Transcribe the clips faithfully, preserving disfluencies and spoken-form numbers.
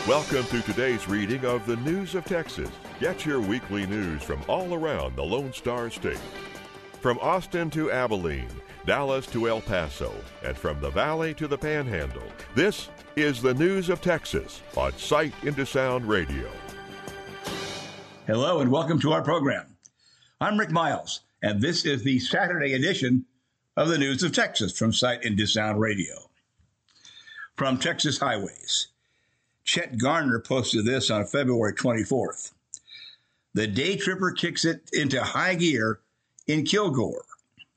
Welcome to today's reading of the News of Texas. Get your weekly news from all around the Lone Star State. From Austin to Abilene, Dallas to El Paso, and from the Valley to the Panhandle, this is the News of Texas on Sight into Sound Radio. Hello and welcome to our program. I'm Rick Miles, and this is the Saturday edition of the News of Texas from Sight into Sound Radio. From Texas Highways, Chet Garner posted this on February twenty-fourth. The day tripper kicks it into high gear in Kilgore.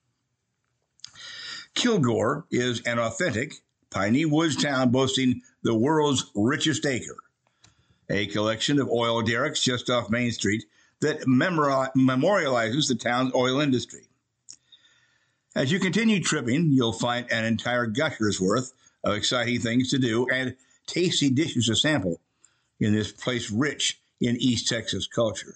Kilgore is an authentic, piney woods town boasting the world's richest acre, a collection of oil derricks just off Main Street that memori- memorializes the town's oil industry. As you continue tripping, you'll find an entire gusher's worth of exciting things to do and tasty dishes to sample in this place rich in East Texas culture.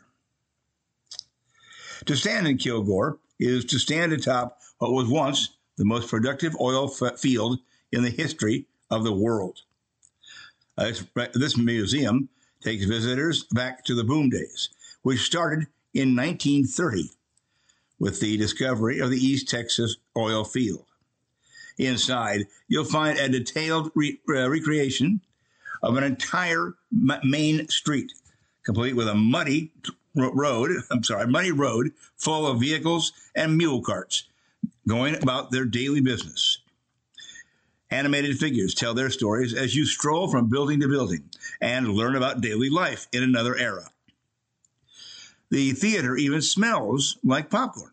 To stand in Kilgore is to stand atop what was once the most productive oil f- field in the history of the world. Uh, this, this museum takes visitors back to the boom days, which started in nineteen thirty with the discovery of the East Texas oil field. Inside, you'll find a detailed re- uh, recreation of an entire m- main street, complete with a muddy t- road, I'm sorry, muddy road full of vehicles and mule carts going about their daily business. Animated figures tell their stories as you stroll from building to building and learn about daily life in another era. The theater even smells like popcorn.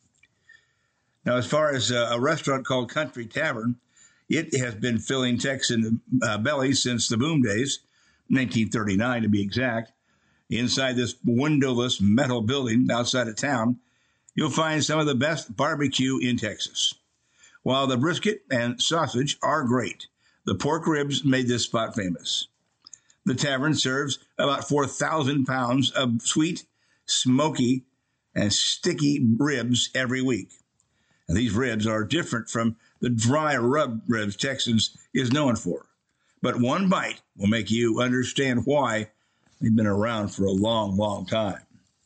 Now, as far as uh, a restaurant called Country Tavern, it has been filling Texan uh, bellies since the boom days, nineteen thirty-nine to be exact. Inside this windowless metal building outside of town, you'll find some of the best barbecue in Texas. While the brisket and sausage are great, the pork ribs made this spot famous. The tavern serves about four thousand pounds of sweet, smoky, and sticky ribs every week. And these ribs are different from the dry rub ribs Texans is known for. But one bite will make you understand why they've been around for a long, long time.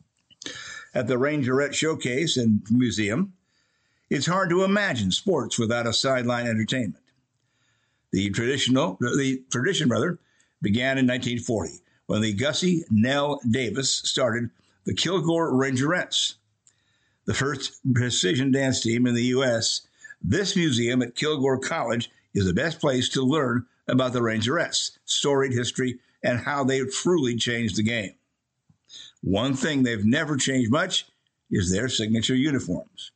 At the Rangerette Showcase and Museum, it's hard to imagine sports without a sideline entertainment. The traditional, the tradition rather, began in nineteen forty when the Gussie Nell Davis started the Kilgore Rangerettes, the first precision dance team in the U S. This museum at Kilgore College is the best place to learn about the Rangerettes, storied history, and how they truly changed the game. One thing they've never changed much is their signature uniforms.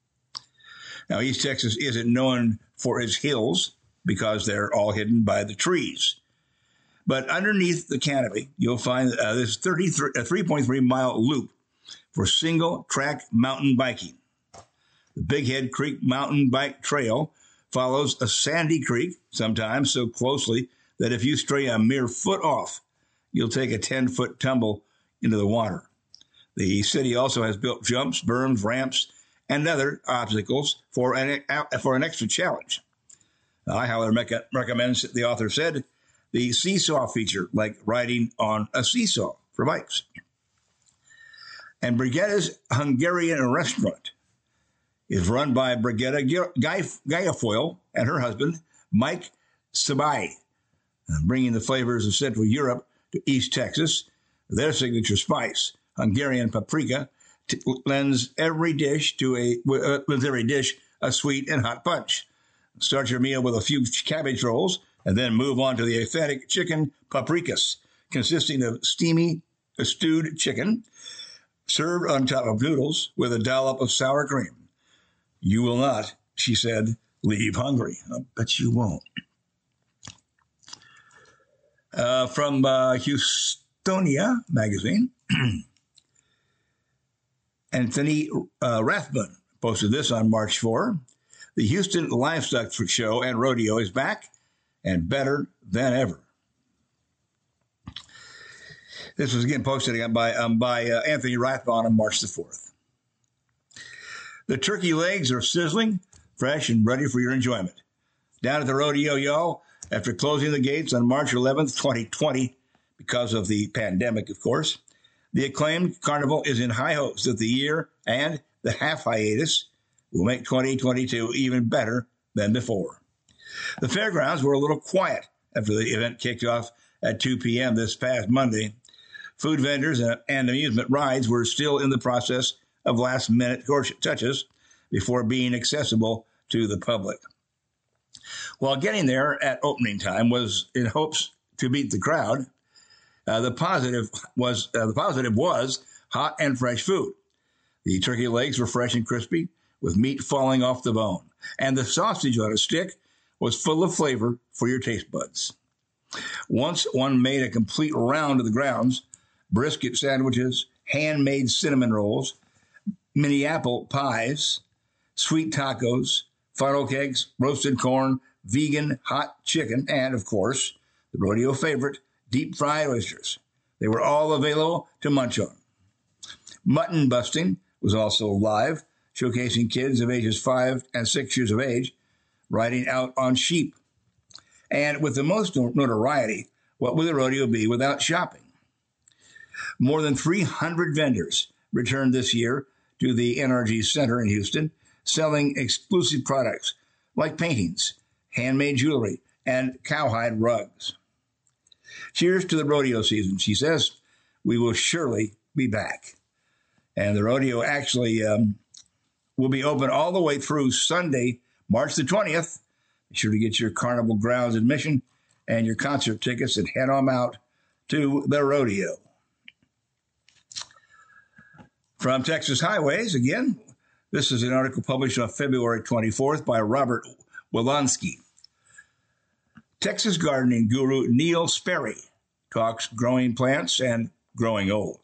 Now, East Texas isn't known for its hills because they're all hidden by the trees. But underneath the canopy, you'll find uh, this three point three mile loop for single-track mountain biking. The Big Head Creek Mountain Bike Trail follows a sandy creek, sometimes so closely that if you stray a mere foot off, you'll take a ten-foot tumble into the water. The city also has built jumps, berms, ramps, and other obstacles for an, for an extra challenge. I highly rec- recommend, the author said, the seesaw feature, like riding on a seesaw for bikes. And Brigitta's Hungarian restaurant is run by Brigitta Guilfoyle and her husband, Mike Sabai, bringing the flavors of Central Europe to East Texas. Their signature spice, Hungarian paprika, t- lends every dish to a uh, with every dish a sweet and hot punch. Start your meal with a few cabbage rolls, and then move on to the authentic chicken paprikas, consisting of steamy, stewed chicken, served on top of noodles with a dollop of sour cream. You will not, she said, leave hungry. I bet you won't. Uh, from uh, Houstonia magazine, Anthony uh, Rathbun posted this on March fourth. The Houston Livestock Show and Rodeo is back and better than ever. This was again posted by, um, by uh, Anthony Rathbun on March the fourth. The turkey legs are sizzling, fresh, and ready for your enjoyment. Down at the rodeo, y'all, after closing the gates on March eleventh, twenty twenty, because of the pandemic, of course. The acclaimed carnival is in high hopes that the year and the half hiatus will make twenty twenty-two even better than before. The fairgrounds were a little quiet after the event kicked off at two p.m. this past Monday. Food vendors and amusement rides were still in the process of last-minute touches before being accessible to the public. While getting there at opening time was in hopes to beat the crowd, uh, the positive was uh, the positive was hot and fresh food. The turkey legs were fresh and crispy, with meat falling off the bone, and the sausage on a stick was full of flavor for your taste buds. Once one made a complete round of the grounds, brisket sandwiches, handmade cinnamon rolls, mini apple pies, sweet tacos, funnel cakes, roasted corn, vegan hot chicken, and, of course, the rodeo favorite, deep-fried oysters. They were all available to munch on. Mutton busting was also live, showcasing kids of ages five and six years of age riding out on sheep. And with the most notoriety, what would the rodeo be without shopping? More than three hundred vendors returned this year to the N R G Center in Houston, selling exclusive products like paintings, handmade jewelry, and cowhide rugs. Cheers to the rodeo season, she says. We will surely be back. And the rodeo actually um, will be open all the way through Sunday, March the twentieth. Be sure to get your Carnival Grounds admission and your concert tickets and head on out to the rodeo. From Texas Highways, again, this is an article published on February twenty-fourth by Robert Wolanski. Texas gardening guru Neil Sperry talks growing plants and growing old.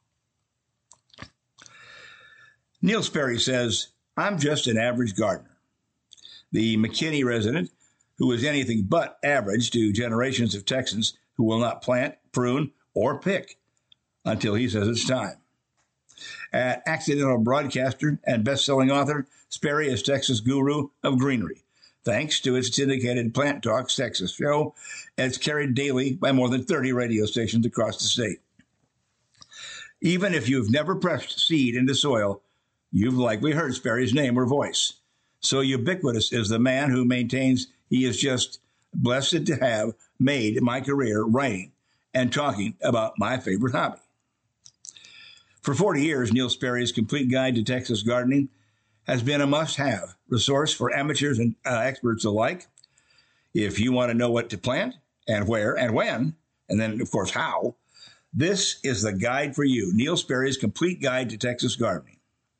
Neil Sperry says, I'm just an average gardener. The McKinney resident, who is anything but average to generations of Texans who will not plant, prune, or pick until he says it's time. An accidental broadcaster and best-selling author, Sperry is Texas guru of greenery, thanks to its syndicated Plant Talks Texas show, and it's carried daily by more than thirty radio stations across the state. Even if you've never pressed seed into soil, you've likely heard Sperry's name or voice. So ubiquitous is the man who maintains he is just blessed to have made my career writing and talking about my favorite hobby. For forty years, Neil Sperry's Complete Guide to Texas Gardening has been a must-have resource for amateurs and uh, experts alike. If you want to know what to plant and where and when, and then, of course, how, this is the guide for you, Neil Sperry's Complete Guide to Texas Gardening.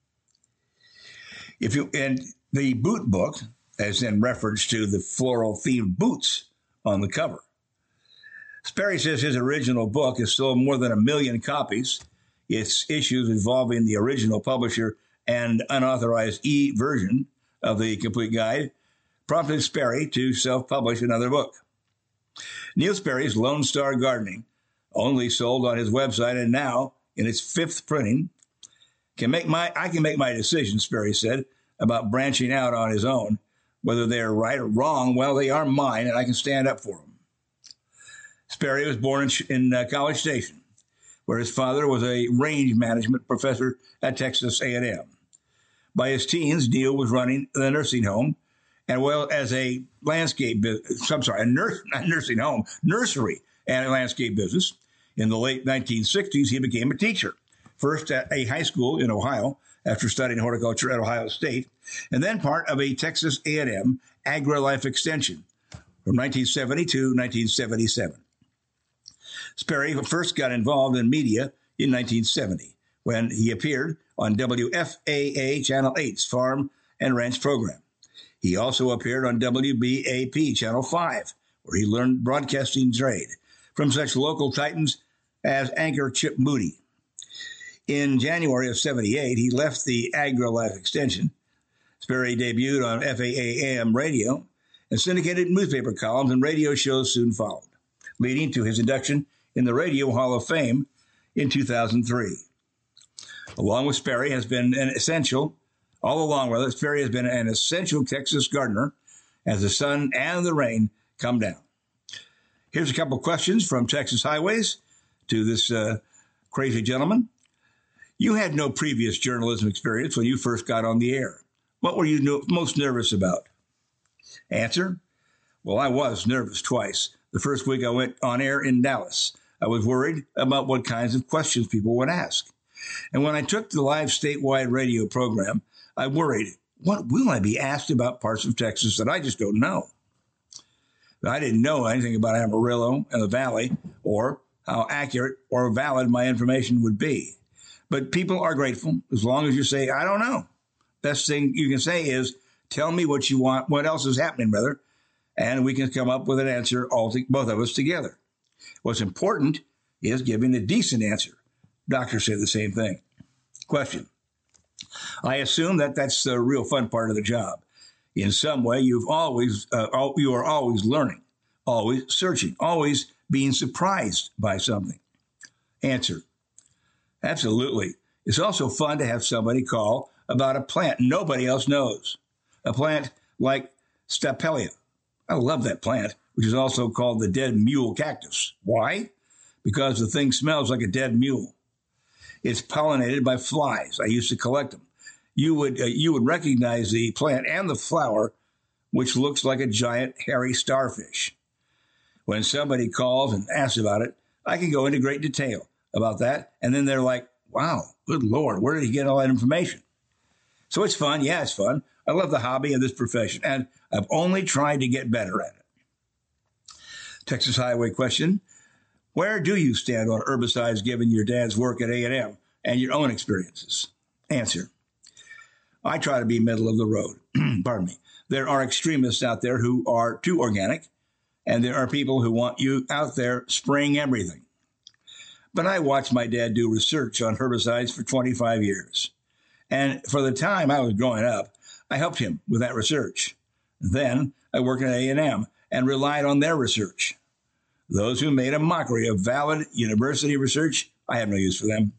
If you and the boot book, as in reference to the floral-themed boots on the cover. Sperry says his original book has sold more than a million copies. Its issues involving the original publisher and unauthorized e-version of the Complete Guide prompted Sperry to self-publish another book. Neil Sperry's Lone Star Gardening, only sold on his website and now in its fifth printing, can make my I can make my decision, Sperry said, about branching out on his own. Whether they're right or wrong, well, they are mine, and I can stand up for them. Sperry was born in, in uh, College Station, where his father was a range management professor at Texas A and M. By his teens, Neil was running the nursing home, and well as a landscape business, I'm sorry, a nurse, not nursing home, nursery and a landscape business. In the late nineteen sixties, he became a teacher, first at a high school in Ohio after studying horticulture at Ohio State, and then part of a Texas A and M AgriLife extension from nineteen seventy to nineteen seventy-seven. Sperry first got involved in media in nineteen seventy when he appeared on W F A A Channel eight's Farm and Ranch program. He also appeared on W B A P Channel five, where he learned broadcasting trade from such local titans as anchor Chip Moody. In January of seventy-eight, he left the AgriLife extension. Sperry debuted on F A A A M radio, and syndicated newspaper columns and radio shows soon followed, leading to his induction in the Radio Hall of Fame in two thousand three. Along with Sperry has been an essential, all along with it, Sperry has been an essential Texas gardener as the sun and the rain come down. Here's a couple of questions from Texas Highways to this uh, crazy gentleman. You had no previous journalism experience when you first got on the air. What were you no- most nervous about? Answer, well, I was nervous twice. The first week I went on air in Dallas, I was worried about what kinds of questions people would ask. And when I took the live statewide radio program, I worried, what will I be asked about parts of Texas that I just don't know? I didn't know anything about Amarillo and the Valley or how accurate or valid my information would be. But people are grateful as long as you say, I don't know. Best thing you can say is, tell me what you want, what else is happening, brother, and we can come up with an answer, all to, both of us together. What's important is giving a decent answer. Doctors say the same thing. Question. I assume that that's the real fun part of the job. In some way, you've always, uh, you are always learning, always searching, always being surprised by something. Answer. Absolutely. It's also fun to have somebody call about a plant nobody else knows. A plant like Stapelia. I love that plant, which is also called the dead mule cactus. Why? Because the thing smells like a dead mule. It's pollinated by flies. I used to collect them. You would uh, you would recognize the plant and the flower, which looks like a giant hairy starfish. When somebody calls and asks about it, I can go into great detail about that, and then they're like, wow, good Lord, where did he get all that information? So it's fun. Yeah, it's fun. I love the hobby of this profession, and I've only tried to get better at it. Texas Highway question. Where do you stand on herbicides given your dad's work at A and M and your own experiences? Answer. I try to be middle of the road. Pardon me. There are extremists out there who are too organic, and there are people who want you out there spraying everything. But I watched my dad do research on herbicides for twenty-five years. And for the time I was growing up, I helped him with that research. Then I worked at A and M and relied on their research. Those who made a mockery of valid university research, I have no use for them.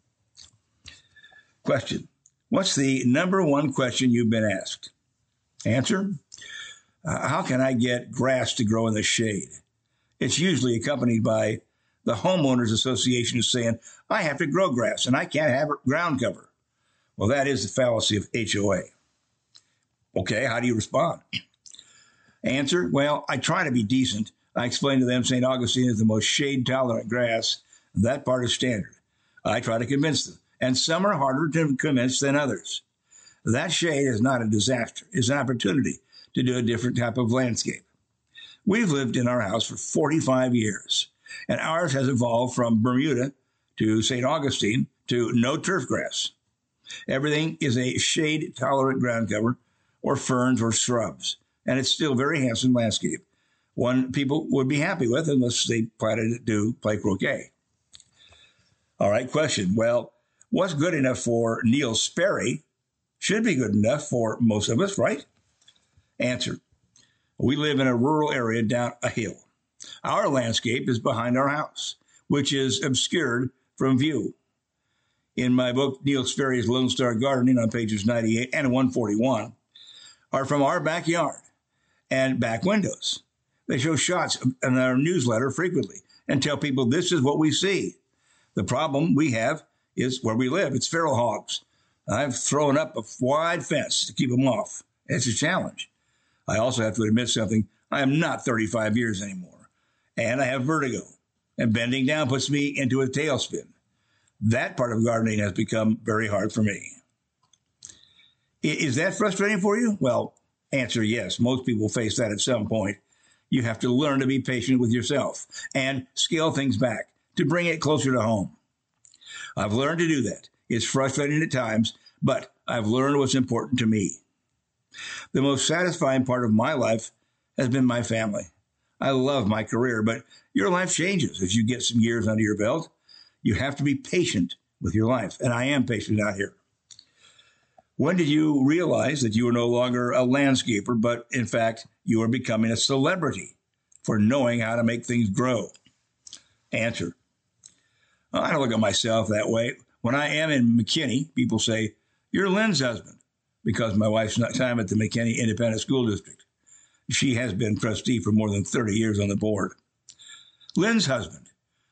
Question. What's the number one question you've been asked? Answer. Uh, how can I get grass to grow in the shade? It's usually accompanied by the homeowners association is saying, I have to grow grass and I can't have ground cover. Well, that is the fallacy of H O A. Okay, how do you respond? Answer, well, I try to be decent. I explain to them Saint Augustine is the most shade-tolerant grass. That part is standard. I try to convince them, and some are harder to convince than others. That shade is not a disaster. It's an opportunity to do a different type of landscape. We've lived in our house for forty-five years, and ours has evolved from Bermuda to Saint Augustine to no turf grass. Everything is a shade-tolerant ground cover or ferns or shrubs, and it's still a very handsome landscape. One people would be happy with unless they planted it to play croquet. All right, question. Well, what's good enough for Neil Sperry should be good enough for most of us, right? Answer. We live in a rural area down a hill. Our landscape is behind our house, which is obscured from view. In my book, Neil Sperry's Lone Star Gardening on pages ninety-eight and one forty-one, are from our backyard and back windows. They show shots in our newsletter frequently and tell people this is what we see. The problem we have is where we live. It's feral hogs. I've thrown up a wide fence to keep them off. It's a challenge. I also have to admit something. I am not thirty-five years anymore, and I have vertigo, and bending down puts me into a tailspin. That part of gardening has become very hard for me. Is that frustrating for you? Well, answer yes. Most people face that at some point. You have to learn to be patient with yourself and scale things back to bring it closer to home. I've learned to do that. It's frustrating at times, but I've learned what's important to me. The most satisfying part of my life has been my family. I love my career, but your life changes as you get some years under your belt. You have to be patient with your life, and I am patient out here. When did you realize that you were no longer a landscaper, but in fact, you are becoming a celebrity for knowing how to make things grow? Answer. I don't look at myself that way. When I am in McKinney, people say, you're Lynn's husband, because my wife's time at the McKinney Independent School District. She has been trustee for more than thirty years on the board. Lynn's husband.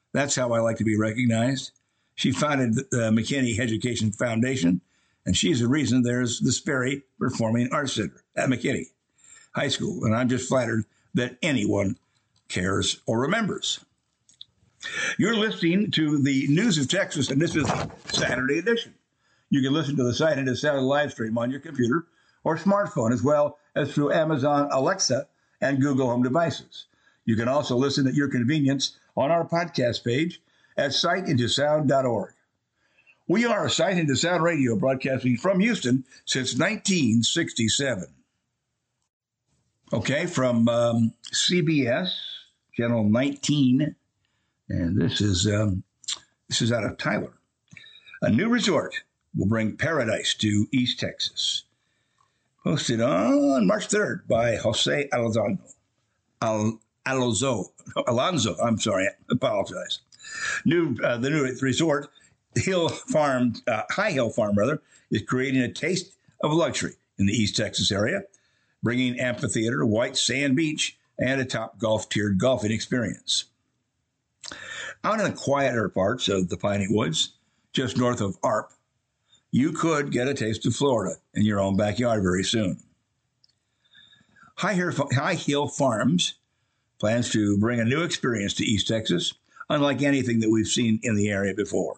That's how I like to be recognized. She founded the McKinney Education Foundation, and she's the reason there's the Sperry Performing Arts Center at McKinney High School. And I'm just flattered that anyone cares or remembers. You're listening to the News of Texas, and this is Saturday edition. You can listen to the Sight Into Sound live stream on your computer or smartphone, as well as through Amazon Alexa and Google Home devices. You can also listen at your convenience on our podcast page at sight into sound dot org. We are Sight Into Sound Radio, broadcasting from Houston since nineteen sixty-seven. Okay, from um, C B S, Channel nineteen, and this is um, this is out of Tyler. A new resort will bring paradise to East Texas. Posted on March third by Jose Alonso. Al- Alonso. Alonso, I'm sorry, I apologize. New, uh, the new resort, Hill Farm, uh, High Hill Farm, rather, is creating a taste of luxury in the East Texas area, bringing amphitheater, white sand beach, and a top golf-tiered golfing experience. Out in the quieter parts of the Piney Woods, just north of A R P, you could get a taste of Florida in your own backyard very soon. High Hill Farms plans to bring a new experience to East Texas, unlike anything that we've seen in the area before.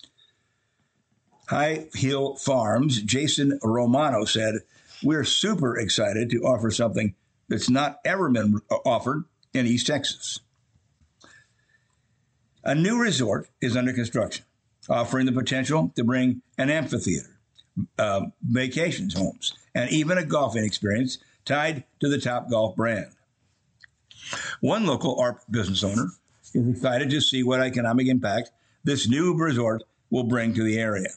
High Hill Farms' Jason Romano said, "We're super excited to offer something that's not ever been offered in East Texas." A new resort is under construction, offering the potential to bring an amphitheater, uh, vacations homes, and even a golfing experience tied to the Topgolf brand. One local A R P business owner is excited to see what economic impact this new resort will bring to the area.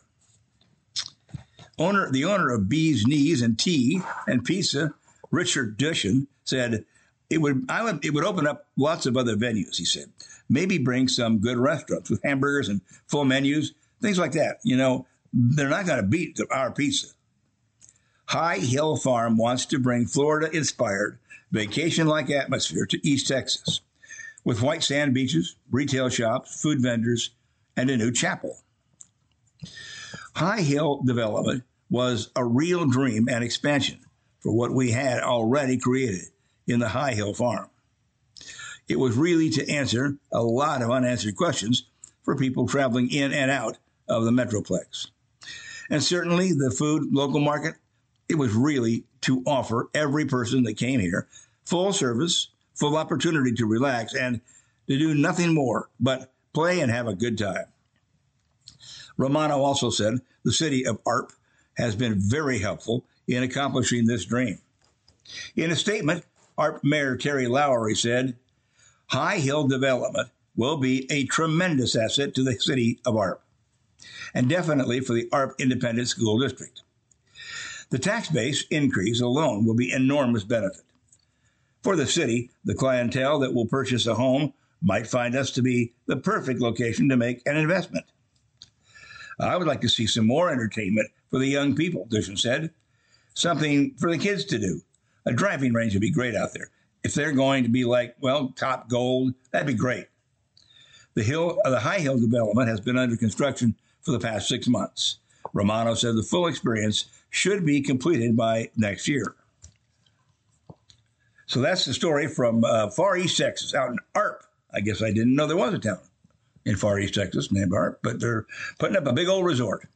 Owner, the owner of Bee's Knees and Tea and Pizza, Richard Dushin, said, "It would, I would, it would open up lots of other venues," he said. "Maybe bring some good restaurants with hamburgers and full menus, things like that. You know, they're not going to beat our pizza." High Hill Farm wants to bring Florida-inspired, vacation-like atmosphere to East Texas, with white sand beaches, retail shops, food vendors, and a new chapel. High Hill development was a real dream and expansion for what we had already created in the High Hill Farm. It was really to answer a lot of unanswered questions for people traveling in and out of the Metroplex. And certainly the food local market, it was really to offer every person that came here full service, full opportunity to relax, and to do nothing more but play and have a good time. Romano also said the city of A R P has been very helpful in accomplishing this dream. In a statement, A R P Mayor Terry Lowry said, "High Hill development will be a tremendous asset to the city of A R P, and definitely for the A R P Independent School District. The tax base increase alone will be enormous benefit. For the city, the clientele that will purchase a home might find us to be the perfect location to make an investment. I would like to see some more entertainment for the young people," Dushin said. "Something for the kids to do. A driving range would be great out there. If they're going to be like, well, top gold, that'd be great." The hill, uh, the High Hill development has been under construction for the past six months. Romano said the full experience should be completed by next year. So that's the story from uh, Far East Texas, out in A R P. I guess I didn't know there was a town in Far East Texas named A R P, but they're putting up a big old resort.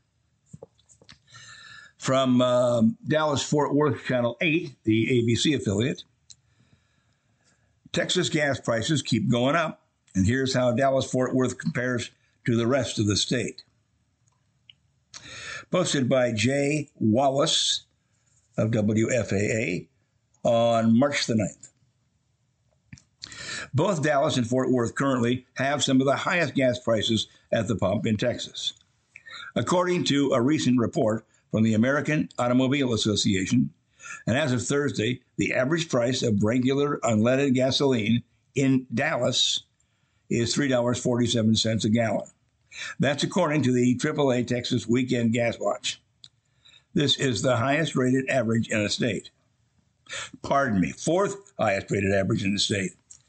From um, Dallas-Fort Worth, Channel eight, the A B C affiliate, Texas gas prices keep going up, and here's how Dallas-Fort Worth compares to the rest of the state. Posted by Jay Wallace of W F A A on March the ninth. Both Dallas and Fort Worth currently have some of the highest gas prices at the pump in Texas. According to a recent report from the American Automobile Association, and as of Thursday, the average price of regular unleaded gasoline in Dallas is three dollars and forty-seven cents a gallon. That's according to the triple A Texas Weekend Gas Watch. This is the highest rated average in the state. Pardon me, fourth highest rated average in the state.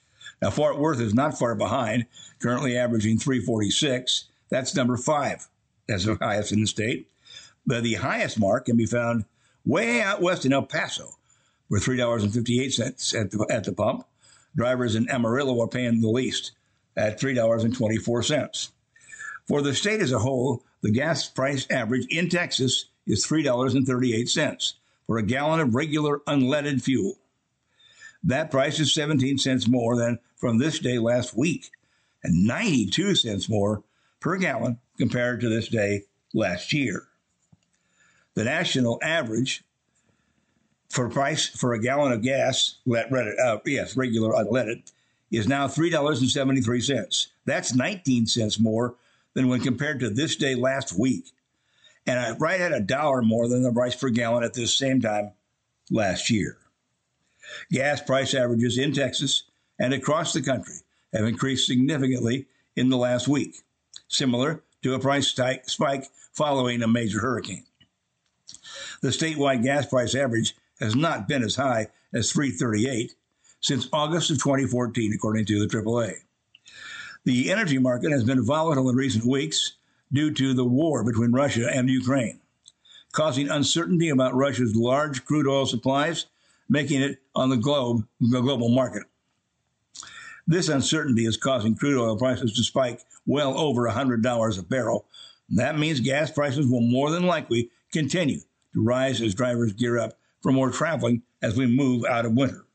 Now, Fort Worth is not far behind, currently averaging three forty-six. That's number five. That's the highest in the state. But the highest mark can be found way out west in El Paso, where three dollars and fifty-eight cents at the, at the pump. Drivers in Amarillo are paying the least at three dollars and twenty-four cents. For the state as a whole, the gas price average in Texas is three dollars and thirty-eight cents for a gallon of regular unleaded fuel. That price is seventeen cents more than from this day last week, and ninety-two cents more per gallon compared to this day last year. The national average for price for a gallon of gas, let, uh, yes, regular unleaded, is now three dollars and seventy-three cents. That's nineteen cents more than when compared to this day last week, and right at a dollar more than the price per gallon at this same time last year. Gas price averages in Texas and across the country have increased significantly in the last week, similar to a price spike following a major hurricane. The statewide gas price average has not been as high as three thirty-eight since August of twenty fourteen, according to the triple A. The energy market has been volatile in recent weeks due to the war between Russia and Ukraine, causing uncertainty about Russia's large crude oil supplies, making it on the globe, the global market. This uncertainty is causing crude oil prices to spike well over one hundred dollars a barrel. That means gas prices will more than likely continue to rise as drivers gear up for more traveling as we move out of winter.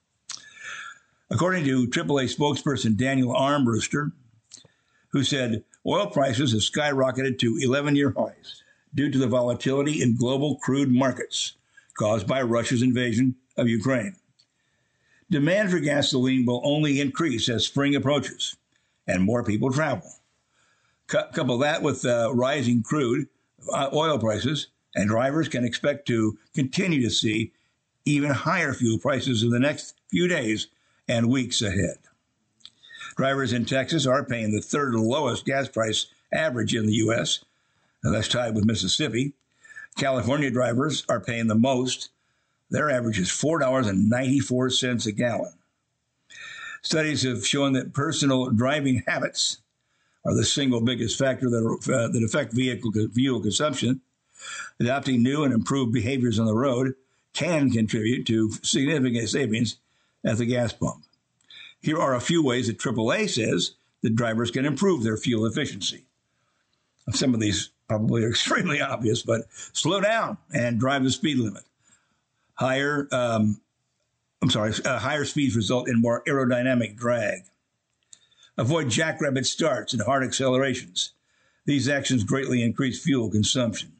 According to triple A spokesperson Daniel Armbruster, who said oil prices have skyrocketed to eleven-year highs due to the volatility in global crude markets caused by Russia's invasion of Ukraine. Demand for gasoline will only increase as spring approaches and more people travel. Couple that with uh, rising crude uh, oil prices, and drivers can expect to continue to see even higher fuel prices in the next few days and weeks ahead. Drivers in Texas are paying the third lowest gas price average in the U S, and that's tied with Mississippi. California drivers are paying the most. Their average is four dollars and ninety-four cents a gallon. Studies have shown that personal driving habits are the single biggest factor that, uh, that affect vehicle fuel consumption. Adopting new and improved behaviors on the road can contribute to significant savings at the gas pump. Here are a few ways that triple A says that drivers can improve their fuel efficiency. Some of these probably are extremely obvious, but slow down and drive the speed limit. Higher, um, I'm sorry, uh, higher speeds result in more aerodynamic drag. Avoid jackrabbit starts and hard accelerations. These actions greatly increase fuel consumption.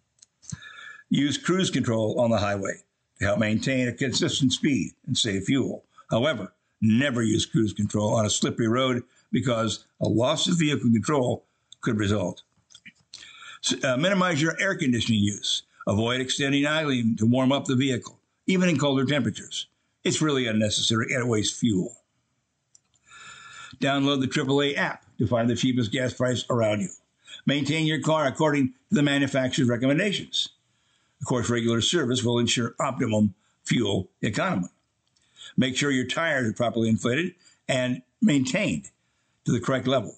Use cruise control on the highway to help maintain a consistent speed and save fuel. However, never use cruise control on a slippery road because a loss of vehicle control could result. So, uh, minimize your air conditioning use. Avoid extending idling to warm up the vehicle, even in colder temperatures. It's really unnecessary and it wastes fuel. Download the triple A app to find the cheapest gas price around you. Maintain your car according to the manufacturer's recommendations. Of course, regular service will ensure optimum fuel economy. Make sure your tires are properly inflated and maintained to the correct level.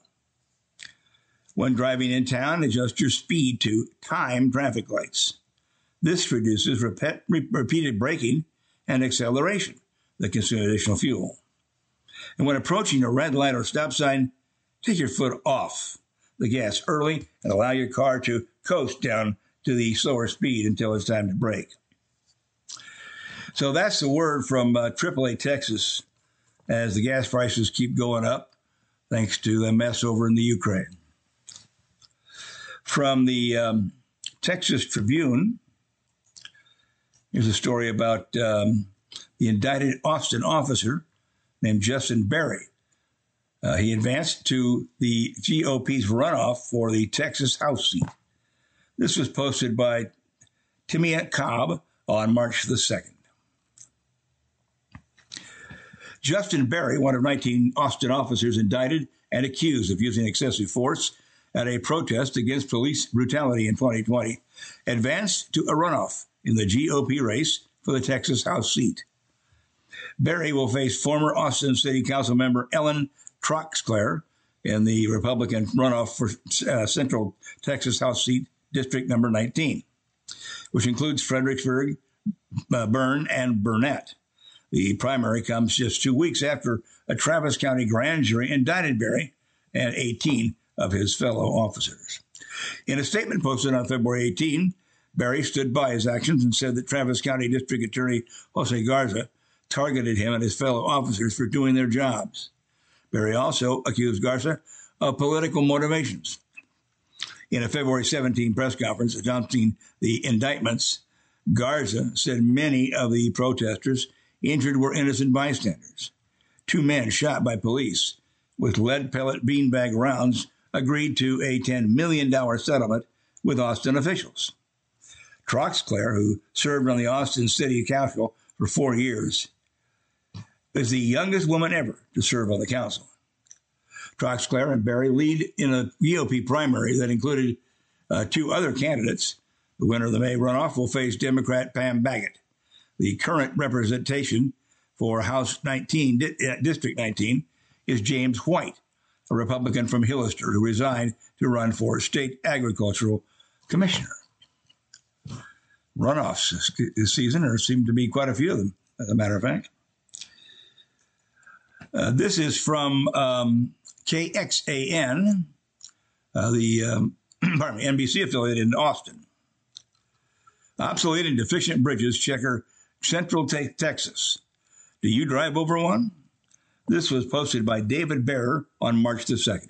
When driving in town, adjust your speed to time traffic lights. This reduces repeat, repeated braking and acceleration that consume additional fuel. And when approaching a red light or stop sign, take your foot off the gas early and allow your car to coast down to the slower speed until it's time to brake. So that's the word from uh, triple A Texas as the gas prices keep going up thanks to the mess over in the Ukraine. From the um, Texas Tribune, here's a story about um, the indicted Austin officer named Justin Berry. Uh, he advanced to the G O P's runoff for the Texas House seat. This was posted by Timiette Cobb on March the second. Justin Berry, one of nineteen Austin officers indicted and accused of using excessive force at a protest against police brutality in twenty twenty, advanced to a runoff in the G O P race for the Texas House seat. Berry will face former Austin City Council member Ellen Troxclair in the Republican runoff for uh, Central Texas House seat District Number nineteen, which includes Fredericksburg, uh, Bern, and Burnett. The primary comes just two weeks after a Travis County grand jury indicted Berry and eighteen of his fellow officers. In a statement posted on February eighteenth, Berry stood by his actions and said that Travis County District Attorney Jose Garza targeted him and his fellow officers for doing their jobs. Berry also accused Garza of political motivations. In a February seventeenth press conference announcing the indictments, Garza said many of the protesters injured were innocent bystanders. Two men shot by police with lead pellet beanbag rounds agreed to a ten million dollars settlement with Austin officials. Troxclair, who served on the Austin City Council for four years, is the youngest woman ever to serve on the council. Troxclair and Berry lead in a G O P primary that included uh, two other candidates. The winner of the May runoff will face Democrat Pam Baggett. The current representation for House nineteen, District nineteen, is James White, a Republican from Hillister who resigned to run for state agricultural commissioner. Runoffs this season, there seem to be quite a few of them, as a matter of fact. Uh, this is from um, K X A N, uh, the um, pardon me, N B C affiliate in Austin. Obsolete and deficient bridges checker Central te- Texas. Do you drive over one? This was posted by David Bearer on March the second.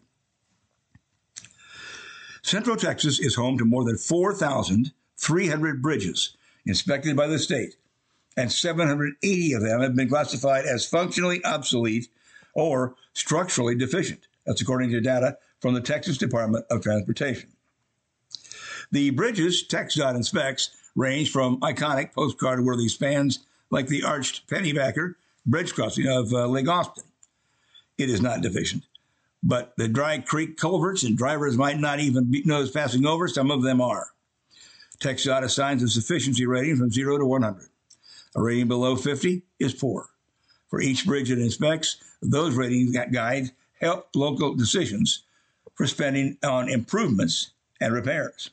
Central Texas is home to more than four thousand three hundred bridges inspected by the state, and seven hundred eighty of them have been classified as functionally obsolete or structurally deficient. That's according to data from the Texas Department of Transportation. The bridges TxDOT inspects range from iconic postcard-worthy spans like the arched Pennybacker bridge crossing of uh, Lake Austin. It is not deficient, but the dry creek culverts and drivers might not even be noticed passing over. Some of them are. TxDOT assigns a sufficiency rating from zero to one hundred. A rating below fifty is poor. For each bridge it inspects, those ratings guide help local decisions for spending on improvements and repairs.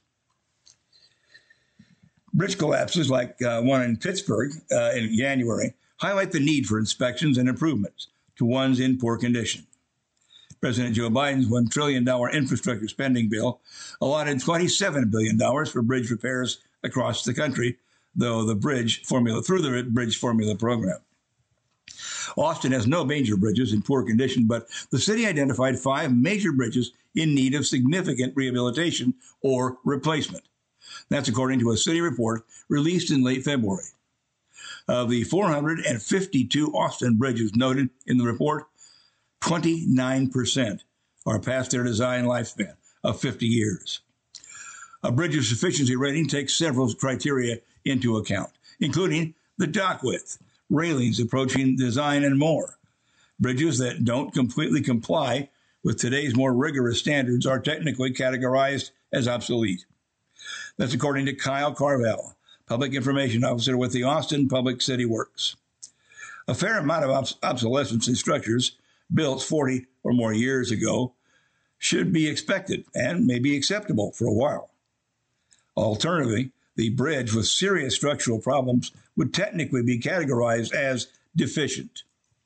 Bridge collapses like uh, one in Pittsburgh uh, in January highlight the need for inspections and improvements to ones in poor condition. President Joe Biden's one trillion dollars infrastructure spending bill allotted twenty-seven billion dollars for bridge repairs across the country, though the bridge formula through the bridge formula program. Austin has no major bridges in poor condition, but the city identified five major bridges in need of significant rehabilitation or replacement. That's according to a city report released in late February. Of the four hundred fifty-two Austin bridges noted in the report, twenty-nine percent are past their design lifespan of fifty years. A bridge's sufficiency rating takes several criteria into account, including the dock width, railings approaching design, and more. Bridges that don't completely comply with today's more rigorous standards are technically categorized as obsolete. That's according to Kyle Carvel, Public Information Officer with the Austin Public City Works. A fair amount of obs- obsolescence in structures built forty or more years ago should be expected and may be acceptable for a while. Alternatively, the bridge with serious structural problems would technically be categorized as deficient.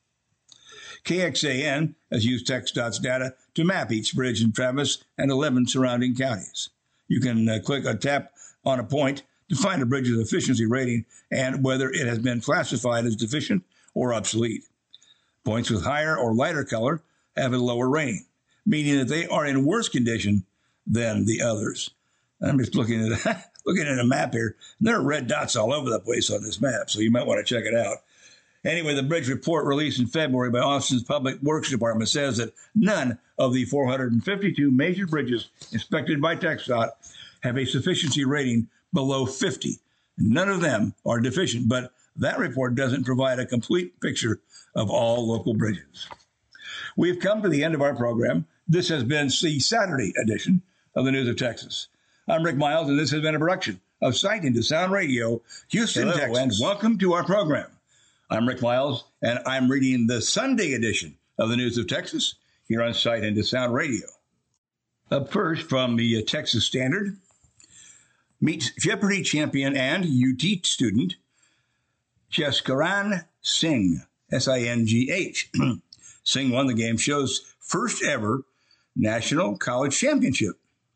K X A N has used TxDOT's data to map each bridge in Travis and eleven surrounding counties. You can uh, click or tap on a point to find a bridge's efficiency rating and whether it has been classified as deficient or obsolete. Points with higher or lighter color have a lower rating, meaning that they are in worse condition than the others. I'm just looking at looking at a map here. There are red dots all over the place on this map, so you might want to check it out. Anyway, the bridge report released in February by Austin's Public Works Department says that none of the four hundred fifty-two major bridges inspected by TxDOT have a sufficiency rating below fifty. None of them are deficient, but that report doesn't provide a complete picture of all local bridges. We've come to the end of our program. This has been the Saturday edition of the News of Texas. I'm Rick Miles, and this has been a production of Sight into Sound Radio, Houston, Hello, Texas. and welcome to our program. I'm Rick Miles, and I'm reading the Sunday edition of the News of Texas here on Sight and Sound Radio. Up first from the Texas Standard, meets Jeopardy champion and U T student Jaskaran Singh, S I N G H. Singh won the game show's first ever National College Championship.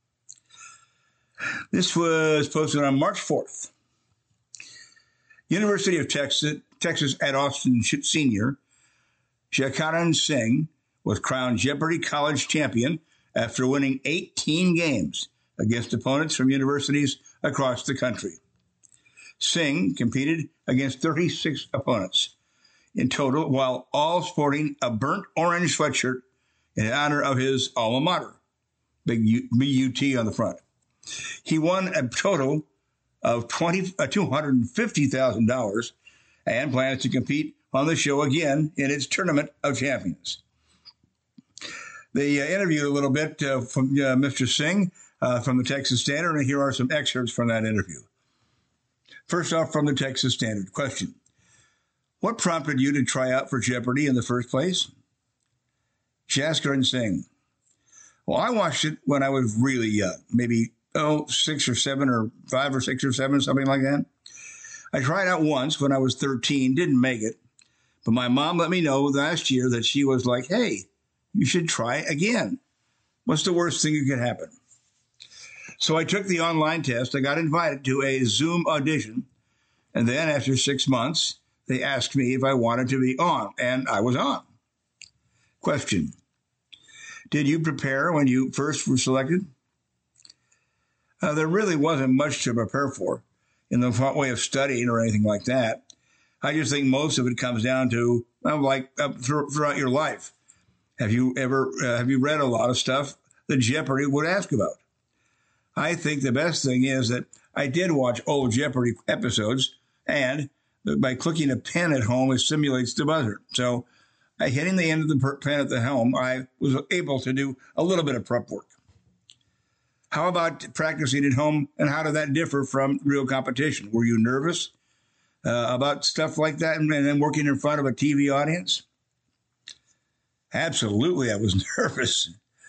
This was posted on March fourth. University of Texas, Texas at Austin senior Jaskaran Singh was crowned Jeopardy College champion after winning eighteen games against opponents from universities across the country. Singh competed against thirty-six opponents in total, while all sporting a burnt orange sweatshirt in honor of his alma mater, big U, B U T on the front. He won a total of twenty, uh, two hundred fifty thousand dollars and plans to compete on the show again in its Tournament of Champions. They uh, interviewed a little bit uh, from uh, Mister Singh uh, from the Texas Standard, and here are some excerpts from that interview. First off, from the Texas Standard, question: what prompted you to try out for Jeopardy in the first place? Jaskaran Singh: well, I watched it when I was really young, maybe oh, six or seven or five or six or seven, something like that. I tried out once when I was thirteen, didn't make it, but my mom let me know last year that she was like, hey, you should try again. What's the worst thing that could happen? So I took the online test. I got invited to a Zoom audition. And then after six months, they asked me if I wanted to be on, and I was on. Question: did you prepare when you first were selected? Uh, there really wasn't much to prepare for in the way of studying or anything like that. I just think most of it comes down to, well, like uh, throughout your life. Have you ever, uh, have you read a lot of stuff that Jeopardy would ask about? I think the best thing is that I did watch old Jeopardy episodes, and by clicking a pen at home, it simulates the buzzer. So by hitting the end of the pen at the helm, I was able to do a little bit of prep work. How about practicing at home, and how did that differ from real competition? Were you nervous uh, about stuff like that and then working in front of a T V audience? Absolutely, I was nervous.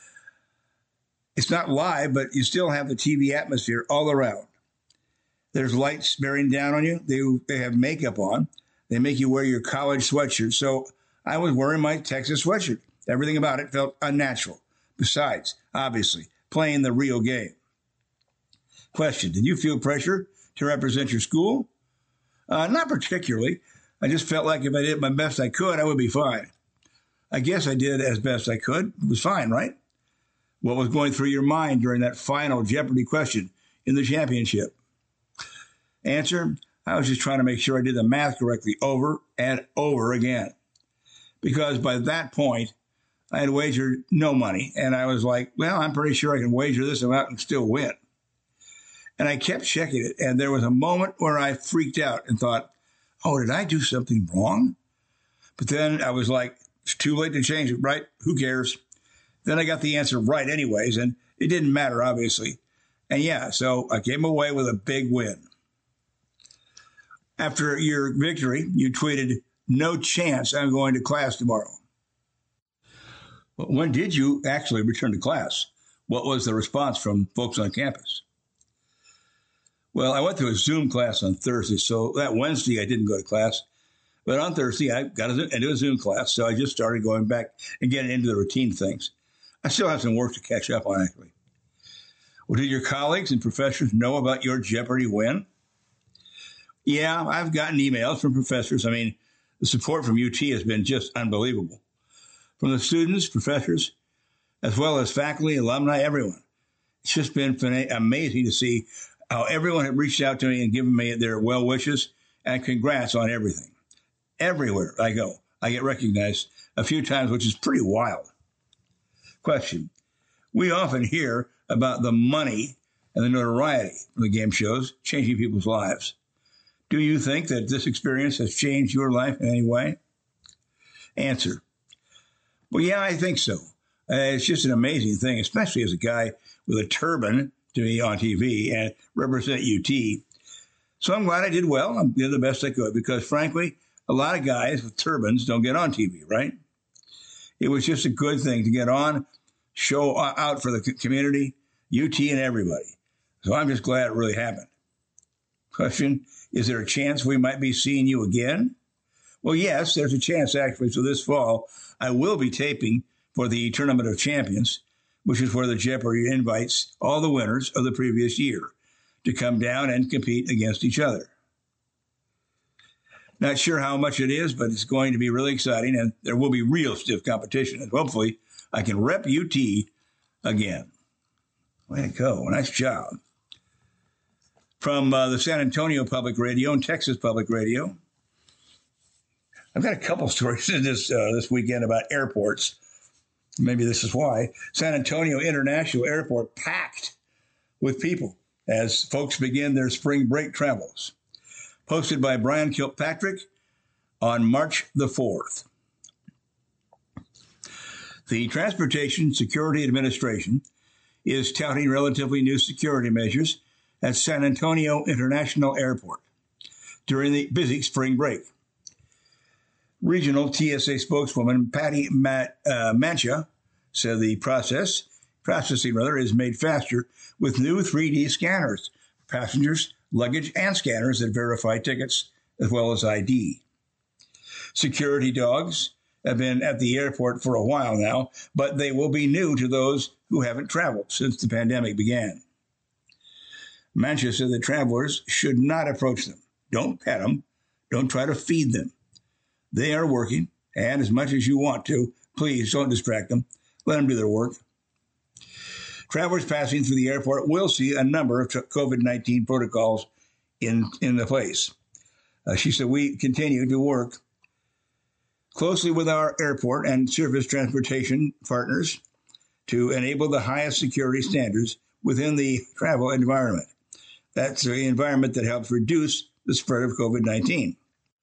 It's not live, but you still have the T V atmosphere all around. There's lights bearing down on you. They, they have makeup on. They make you wear your college sweatshirt. So I was wearing my Texas sweatshirt. Everything about it felt unnatural. Besides, obviously, playing the real game. Question: did you feel pressure to represent your school? Uh, not particularly. I just felt like if I did my best I could, I would be fine. I guess I did as best I could. It was fine, right? What was going through your mind during that final Jeopardy question in the championship? Answer: I was just trying to make sure I did the math correctly over and over again. Because by that point, I had wagered no money, and I was like, well, I'm pretty sure I can wager this amount and still win. And I kept checking it, and there was a moment where I freaked out and thought, oh, did I do something wrong? But then I was like, it's too late to change it, right? Who cares? Then I got the answer right anyways, and it didn't matter, obviously. And yeah, so I came away with a big win. After your victory, you tweeted, no chance I'm going to class tomorrow. When did you actually return to class? What was the response from folks on campus? Well, I went to a Zoom class on Thursday, so that Wednesday I didn't go to class. But on Thursday, I got into a Zoom class, so I just started going back and getting into the routine things. I still have some work to catch up on, actually. Well, did your colleagues and professors know about your Jeopardy win? Yeah, I've gotten emails from professors. I mean, the support from U T has been just unbelievable. From the students, professors, as well as faculty, alumni, everyone. It's just been amazing to see how everyone had reached out to me and given me their well wishes and congrats on everything. Everywhere I go, I get recognized a few times, which is pretty wild. Question: we often hear about the money and the notoriety from the game shows changing people's lives. Do you think that this experience has changed your life in any way? Answer: well, yeah, I think so. Uh, it's just an amazing thing, especially as a guy with a turban to be on T V and represent U T. So I'm glad I did well. I did the best I could because, frankly, a lot of guys with turbans don't get on T V, right? It was just a good thing to get on, show out for the community, U T and everybody. So I'm just glad it really happened. Question, is there a chance we might be seeing you again? Well, yes, there's a chance, actually. So this fall, I will be taping for the Tournament of Champions, which is where the Jeopardy invites all the winners of the previous year to come down and compete against each other. Not sure how much it is, but it's going to be really exciting, and there will be real stiff competition, and hopefully I can rep U T again. Way to go. Nice job. From uh, the San Antonio Public Radio and Texas Public Radio, I've got a couple stories in this uh, this weekend about airports. Maybe this is why. San Antonio International Airport packed with people as folks begin their spring break travels. Posted by Brian Kilpatrick on March the fourth. The Transportation Security Administration is touting relatively new security measures at San Antonio International Airport during the busy spring break. Regional T S A spokeswoman Patty Mat, uh, Mancha said the process, processing rather, is made faster with new three D scanners for passengers, luggage, and scanners that verify tickets as well as I D. Security dogs have been at the airport for a while now, but they will be new to those who haven't traveled since the pandemic began. Mancha said that travelers should not approach them. Don't pet them. Don't try to feed them. They are working, and as much as you want to, please don't distract them. Let them do their work. Travelers passing through the airport will see a number of COVID nineteen protocols in, in the place. Uh, she said, we continue to work closely with our airport and surface transportation partners to enable the highest security standards within the travel environment. That's the environment that helps reduce the spread of COVID nineteen.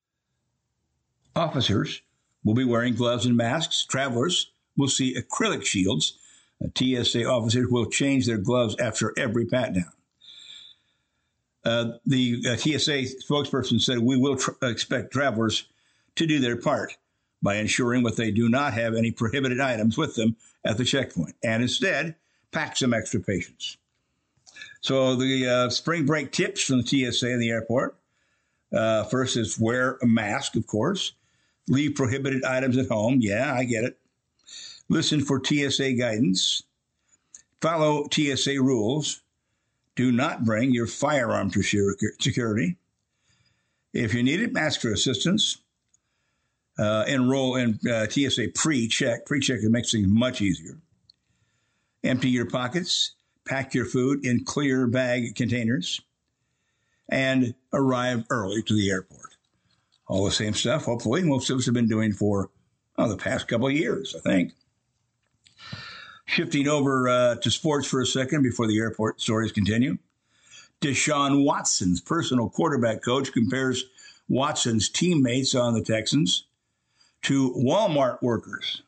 Officers will be wearing gloves and masks. Travelers will see acrylic shields. Uh, T S A officers will change their gloves after every pat-down. Uh, the uh, T S A spokesperson said, we will tr- expect travelers to do their part by ensuring that they do not have any prohibited items with them at the checkpoint, and instead pack some extra patience. So the uh, spring break tips from the T S A in the airport. Uh, first is wear a mask, of course. Leave prohibited items at home. Yeah, I get it. Listen for T S A guidance. Follow T S A rules. Do not bring your firearm to security. If you need it, ask for assistance. Uh, enroll in uh, T S A pre-check. Pre-check makes things much easier. Empty your pockets. Pack your food in clear bag containers. And arrive early to the airport. All the same stuff, hopefully, most of us have been doing for oh, the past couple of years, I think. Shifting over uh, to sports for a second before the airport stories continue. Deshaun Watson's personal quarterback coach compares Watson's teammates on the Texans to Walmart workers.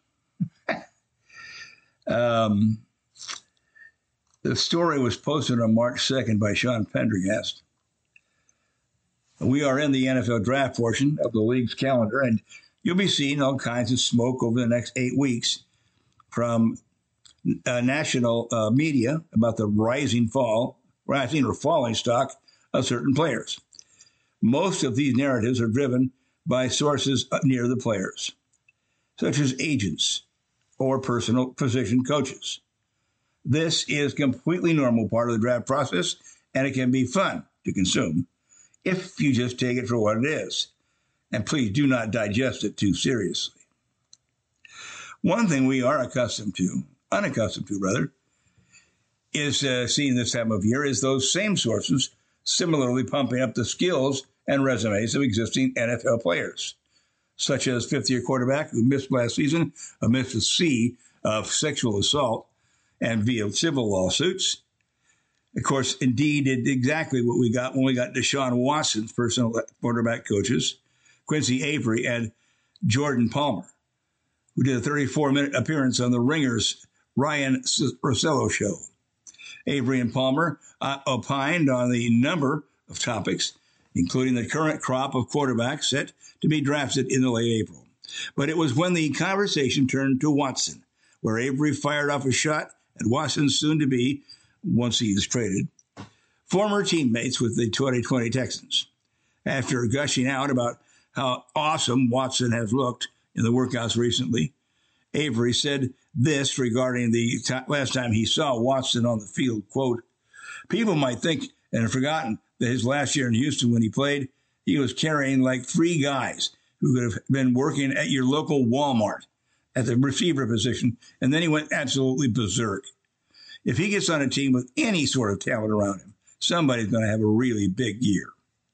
um, the story was posted on March second by Sean Pendergast. We are in the N F L draft portion of the league's calendar, and you'll be seeing all kinds of smoke over the next eight weeks from uh, national uh, media about the rising fall, rising or falling stock of certain players. Most of these narratives are driven by sources near the players, such as agents or personal position coaches. This is completely normal part of the draft process, and it can be fun to consume if you just take it for what it is. And please do not digest it too seriously. One thing we are accustomed to, unaccustomed to rather, is uh, seeing this time of year is those same sources similarly pumping up the skills and resumes of existing N F L players, such as fifth-year quarterback who missed last season amidst a sea of sexual assault and via civil lawsuits. Of course, indeed, did exactly what we got when we got Deshaun Watson's personal quarterback coaches, Quincy Avery and Jordan Palmer, who did a thirty-four minute appearance on the Ringer's Ryan Rossello show. Avery and Palmer uh, opined on the number of topics, including the current crop of quarterbacks set to be drafted in the late April. But it was when the conversation turned to Watson, where Avery fired off a shot at Watson's soon-to-be, once he is traded, former teammates with the twenty twenty Texans. After gushing out about how awesome Watson has looked in the workouts recently, Avery said this regarding the t- last time he saw Watson on the field, quote, "People might think and have forgotten that his last year in Houston when he played, he was carrying like three guys who could have been working at your local Walmart at the receiver position, and then he went absolutely berserk. If he gets on a team with any sort of talent around him, somebody's going to have a really big year."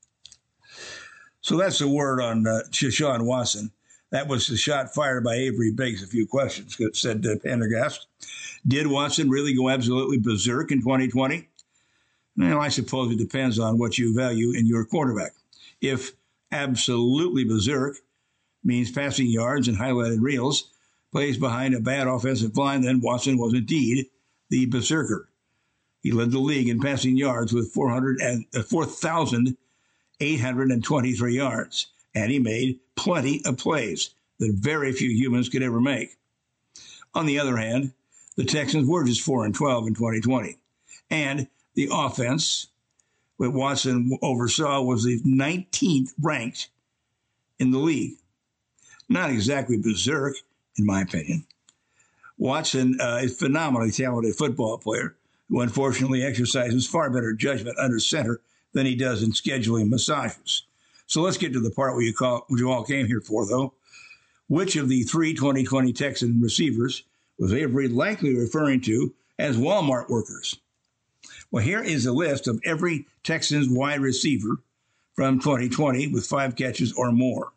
So that's the word on uh, Deshaun Watson. That was the shot fired by Avery begs a few questions, said uh, Pendergast. Did Watson really go absolutely berserk in twenty twenty? Well, I suppose it depends on what you value in your quarterback. If absolutely berserk means passing yards and highlighted reels, plays behind a bad offensive line, then Watson was indeed the berserker. He led the league in passing yards with four thousand eight hundred twenty-three yards, and he made plenty of plays that very few humans could ever make. On the other hand, the Texans were just four and twelve in twenty twenty, and the offense that Watson oversaw was the nineteenth ranked in the league. Not exactly berserk, in my opinion. Watson uh, is a phenomenally talented football player who unfortunately exercises far better judgment under center than he does in scheduling massages. So let's get to the part where you, call, what you all came here for, though. Which of the three twenty twenty Texan receivers was Avery likely referring to as Walmart workers? Well, here is a list of every Texans wide receiver from twenty twenty with five catches or more.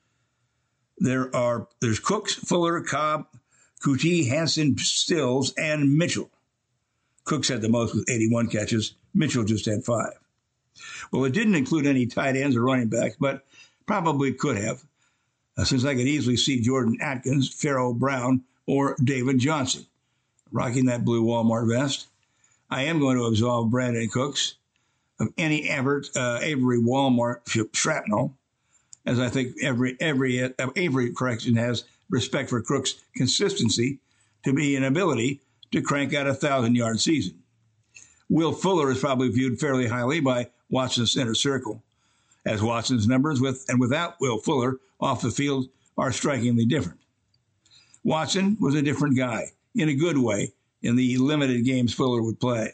There are there's Cooks, Fuller, Cobb, Coutee, Hansen, Stills, and Mitchell. Cooks had the most with eighty-one catches. Mitchell just had five. Well, it didn't include any tight ends or running backs, but probably could have, uh, since I could easily see Jordan Atkins, Pharaoh Brown, or David Johnson rocking that blue Walmart vest. I am going to absolve Brandon Cooks of any Avery, uh, Avery Walmart shrapnel, as I think every every uh, Avery correction has respect for Cooks' consistency to be an ability to crank out a thousand-yard season. Will Fuller is probably viewed fairly highly by Watson's inner circle, as Watson's numbers with and without Will Fuller off the field are strikingly different. Watson was a different guy, in a good way, in the limited games Fuller would play.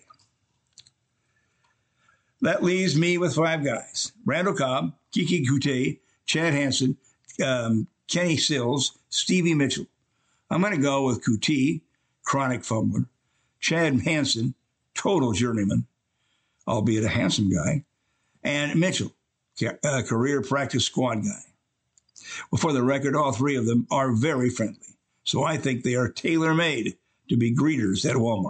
That leaves me with five guys: Randall Cobb, Keke Coutee, Chad Hansen, um, Kenny Stills, Stevie Mitchell. I'm going to go with Coutee, chronic fumbler, Chad Hansen, total journeyman, albeit a handsome guy, and Mitchell, a career practice squad guy. Well, for the record, all three of them are very friendly, so I think they are tailor-made to be greeters at Walmart.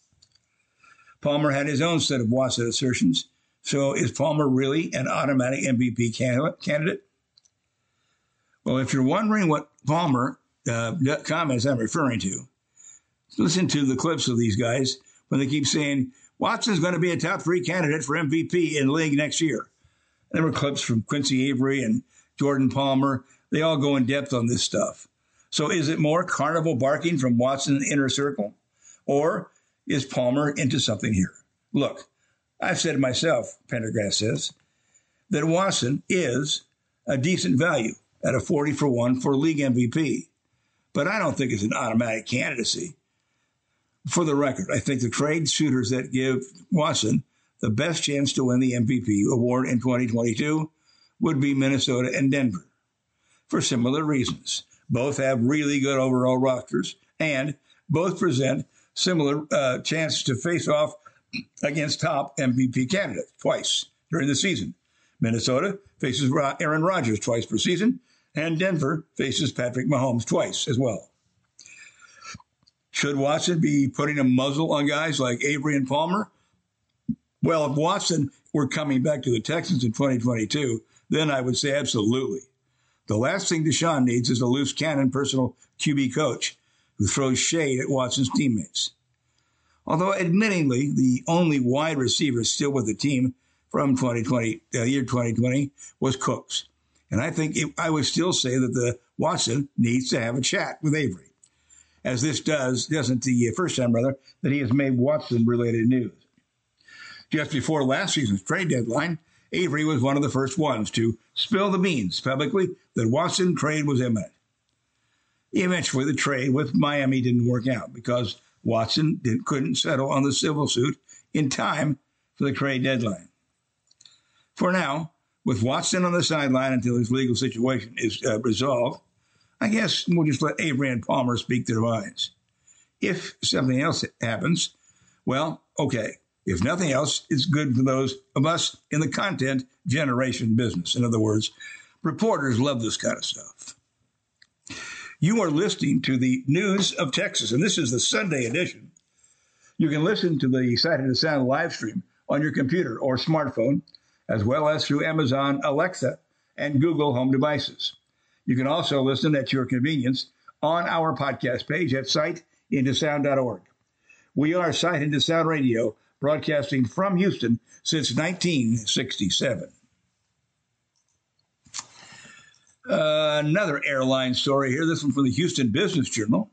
Palmer had his own set of Watson assertions, so is Palmer really an automatic M V P candidate? Well, if you're wondering what Palmer uh, comments I'm referring to, listen to the clips of these guys when they keep saying, Watson's going to be a top three candidate for M V P in the league next year. There were clips from Quincy Avery and Jordan Palmer. They all go in depth on this stuff. So is it more carnival barking from Watson's inner circle? Or is Palmer into something here? Look, I've said myself, Pendergast says, that Watson is a decent value at a forty for one for league M V P. But I don't think it's an automatic candidacy. For the record, I think the trade suitors that give Watson the best chance to win the M V P award in twenty twenty-two would be Minnesota and Denver, for similar reasons. Both have really good overall rosters, and both present similar uh, chances to face off against top M V P candidates twice during the season. Minnesota faces Aaron Rodgers twice per season, and Denver faces Patrick Mahomes twice as well. Should Watson be putting a muzzle on guys like Avery and Palmer? Well, if Watson were coming back to the Texans in twenty twenty-two, then I would say absolutely. The last thing Deshaun needs is a loose cannon personal Q B coach who throws shade at Watson's teammates. Although admittingly the only wide receiver still with the team from twenty twenty, the uh, year twenty twenty, was Cook's. And I think it, I would still say that the Watson needs to have a chat with Avery, as this does, doesn't the first time, rather, that he has made Watson-related news. Just before last season's trade deadline, Avery was one of the first ones to spill the beans publicly that Watson trade was imminent. Eventually, the trade with Miami didn't work out because Watson didn't, couldn't settle on the civil suit in time for the trade deadline. For now, with Watson on the sideline until his legal situation is uh, resolved, I guess we'll just let Avery and Palmer speak their minds. If something else happens, well, okay. If nothing else, it's good for those of us in the content generation business. In other words, reporters love this kind of stuff. You are listening to the News of Texas, and this is the Sunday edition. You can listen to the Sight and Sound live stream on your computer or smartphone, as well as through Amazon Alexa and Google Home devices. You can also listen at your convenience on our podcast page at sight into sound dot org. We are Sight into Sound Radio, broadcasting from Houston since nineteen sixty-seven. Uh, another airline story here. This one from the Houston Business Journal.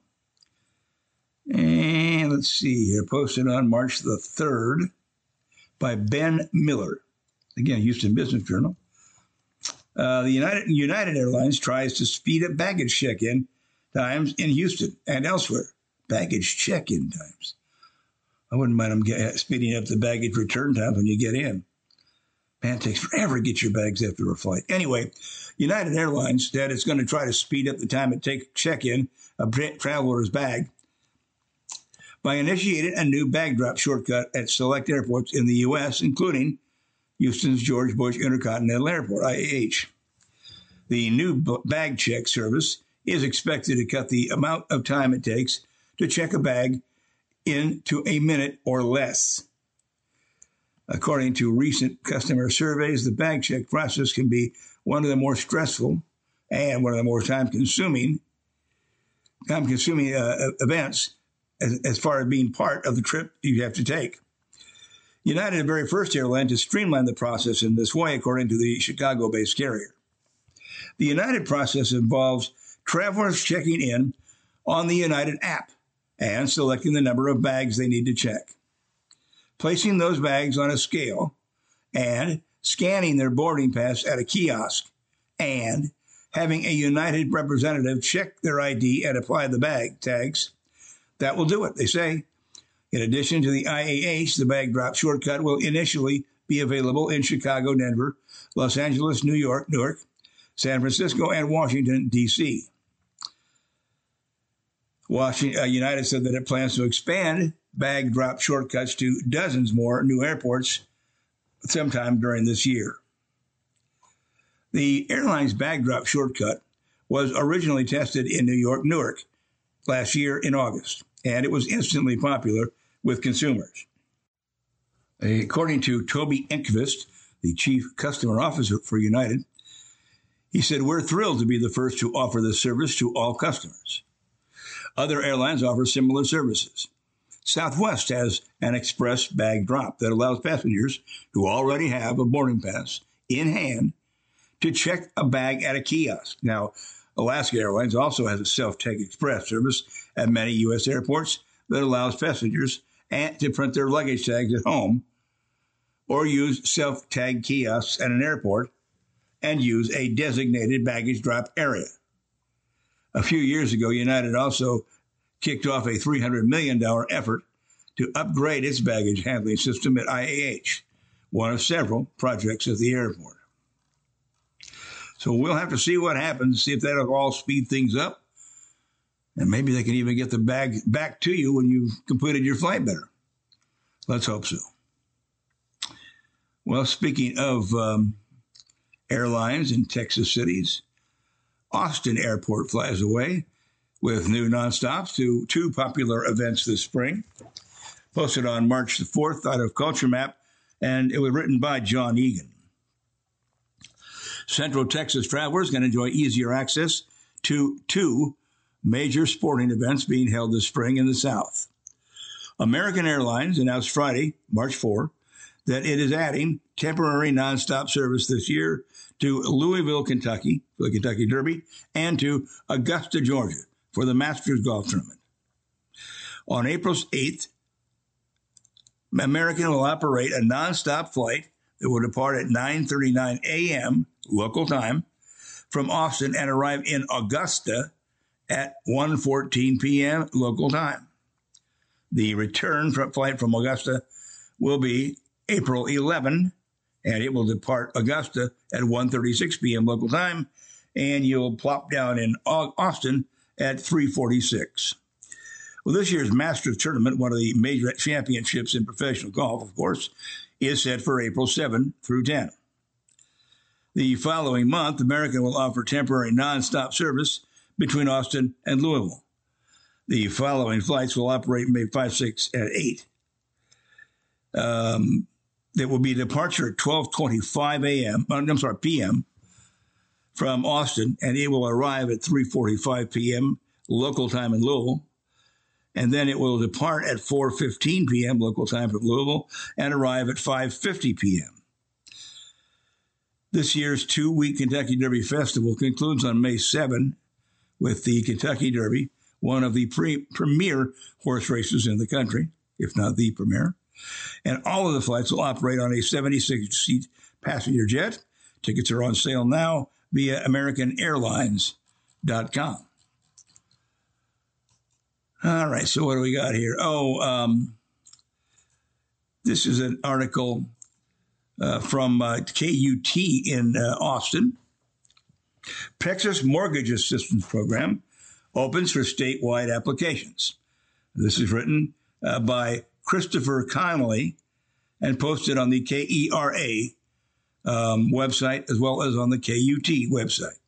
And let's see here, posted on March the third by Ben Miller. Again, Houston Business Journal. Uh, the United, United Airlines tries to speed up baggage check-in times in Houston and elsewhere. Baggage check-in times. I wouldn't mind them get, speeding up the baggage return times when you get in. Man, it takes forever to get your bags after a flight. Anyway, United Airlines said it's going to try to speed up the time it takes to check in a traveler's bag by initiating a new bag drop shortcut at select airports in the U S, including Houston's George Bush Intercontinental Airport, I A H. The new bag check service is expected to cut the amount of time it takes to check a bag into a minute or less. According to recent customer surveys, the bag check process can be one of the more stressful and one of the more time-consuming time-consuming uh, events as, as far as being part of the trip you have to take. United, the very first airline to streamline the process in this way, according to the Chicago-based carrier. The United process involves travelers checking in on the United app and selecting the number of bags they need to check, placing those bags on a scale, and scanning their boarding pass at a kiosk, and having a United representative check their I D and apply the bag tags. That will do it, they say. In addition to the I A H, the bag drop shortcut will initially be available in Chicago, Denver, Los Angeles, New York, Newark, San Francisco, and Washington, D C Washington, uh, United said that it plans to expand bag drop shortcuts to dozens more new airports sometime during this year. The airline's bag drop shortcut was originally tested in New York, Newark, last year in August, and it was instantly popular with consumers. According to Toby Enqvist, the chief customer officer for United, he said, "We're thrilled to be the first to offer this service to all customers. Other airlines offer similar services. Southwest has an express bag drop that allows passengers who already have a boarding pass in hand to check a bag at a kiosk." Now, Alaska Airlines also has a self-tag express service at many U S airports that allows passengers to print their luggage tags at home or use self-tag kiosks at an airport and use a designated baggage drop area. A few years ago, United also kicked off a three hundred million dollars effort to upgrade its baggage handling system at I A H, one of several projects at the airport. So we'll have to see what happens, see if that'll all speed things up. And maybe they can even get the bag back to you when you've completed your flight better. Let's hope so. Well, speaking of um, airlines in Texas cities, Austin Airport flies away with new nonstops to two popular events this spring. Posted on March the fourth out of Culture Map, and it was written by John Egan. Central Texas travelers can enjoy easier access to two major sporting events being held this spring in the South. American Airlines announced Friday, March fourth, that it is adding temporary nonstop service this year to Louisville, Kentucky, for the Kentucky Derby, and to Augusta, Georgia, for the Masters Golf Tournament. On April eighth, American will operate a nonstop flight that will depart at nine thirty-nine a.m. local time from Austin and arrive in Augusta at one fourteen p.m. local time. The return flight from Augusta will be April eleventh, and it will depart Augusta at one thirty-six p.m. local time, and you'll plop down in Austin at three forty-six. Well, this year's Masters Tournament, one of the major championships in professional golf, of course, is set for April seventh through tenth. The following month, American will offer temporary nonstop service between Austin and Louisville. The following flights will operate May fifth, sixth, and eighth. Um, there will be a departure at twelve twenty-five a.m., I'm sorry, p m from Austin, and it will arrive at three forty-five p.m. local time in Louisville. And then it will depart at four fifteen p.m. local time from Louisville and arrive at five fifty p.m. This year's two-week Kentucky Derby Festival concludes on May seventh with the Kentucky Derby, one of the pre- premier horse races in the country, if not the premier. And all of the flights will operate on a seventy-six seat passenger jet. Tickets are on sale now via American Airlines dot com. All right, so what do we got here? Oh, um, this is an article uh, from uh, K U T in uh, Austin. Texas Mortgage Assistance Program opens for statewide applications. This is written uh, by Christopher Connolly and posted on the K E R A um, website as well as on the K U T website.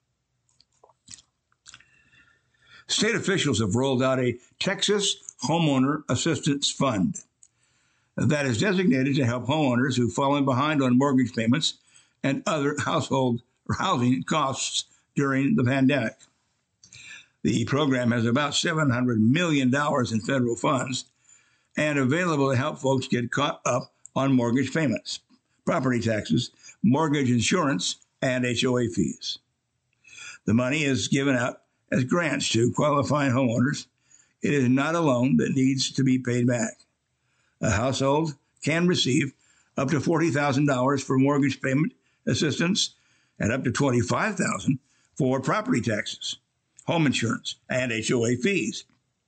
State officials have rolled out a Texas Homeowner Assistance Fund that is designated to help homeowners who've fallen behind on mortgage payments and other household or housing costs during the pandemic. The program has about seven hundred million dollars in federal funds and available to help folks get caught up on mortgage payments, property taxes, mortgage insurance, and H O A fees. The money is given out as grants to qualifying homeowners. It is not a loan that needs to be paid back. A household can receive up to forty thousand dollars for mortgage payment assistance and up to twenty-five thousand dollars for property taxes, home insurance, and H O A fees.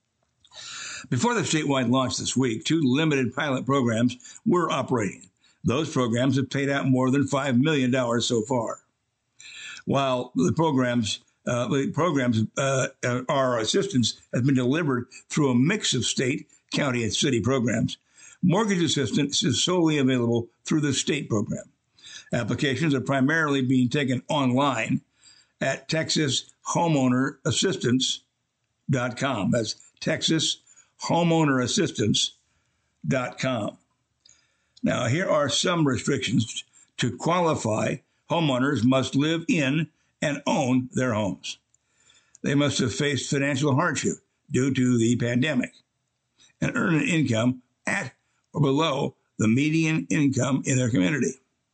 Before the statewide launch this week, two limited pilot programs were operating. Those programs have paid out more than five million dollars so far. While the programs Uh, the programs, uh, our assistance has been delivered through a mix of state, county, and city programs. Mortgage assistance is solely available through the state program. Applications are primarily being taken online at Texas Homeowner Assistance dot com. That's Texas Homeowner Assistance dot com. Now, here are some restrictions. To qualify, homeowners must live in and own their homes. They must have faced financial hardship due to the pandemic and earn an income at or below the median income in their community.